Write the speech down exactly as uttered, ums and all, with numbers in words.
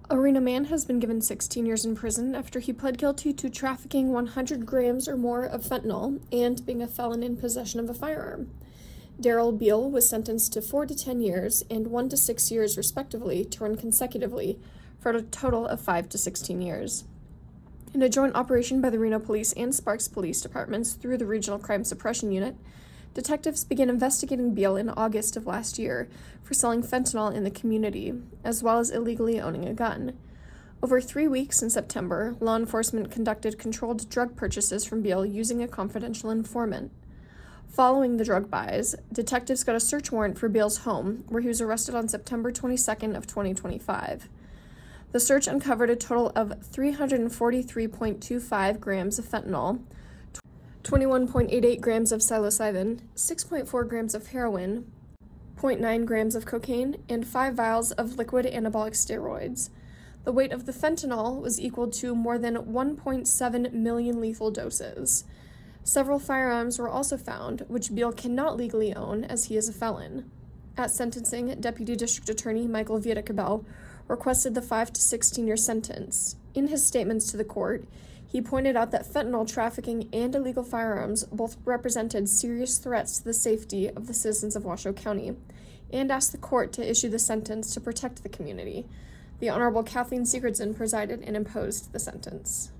Arena Man has been given sixteen years in prison after he pled guilty to trafficking one hundred grams or more of fentanyl and being a felon in possession of a firearm. Daryl Beal was sentenced to four to ten years and one to six years, respectively, to run consecutively for a total of five to sixteen years. In a joint operation by the Reno Police and Sparks Police Departments through the Regional Crime Suppression Unit, detectives began investigating Beal in August of last year for selling fentanyl in the community, as well as illegally owning a gun. Over three weeks in September, law enforcement conducted controlled drug purchases from Beal using a confidential informant. Following the drug buys, detectives got a search warrant for Beal's home, where he was arrested on September twenty-second of twenty twenty-five. The search uncovered a total of three hundred forty-three point two five grams of fentanyl, twenty-one point eight eight grams of psilocybin, six point four grams of heroin, zero point nine grams of cocaine, and five vials of liquid anabolic steroids. The weight of the fentanyl was equal to more than one point seven million lethal doses. Several firearms were also found, which Beal cannot legally own as he is a felon. At sentencing, Deputy District Attorney Michael Vieta-Cabell requested the five to sixteen year sentence. In his statements to the court, he pointed out that fentanyl trafficking and illegal firearms both represented serious threats to the safety of the citizens of Washoe County, and asked the court to issue the sentence to protect the community. The Honorable Kathleen Sigurdson presided and imposed the sentence.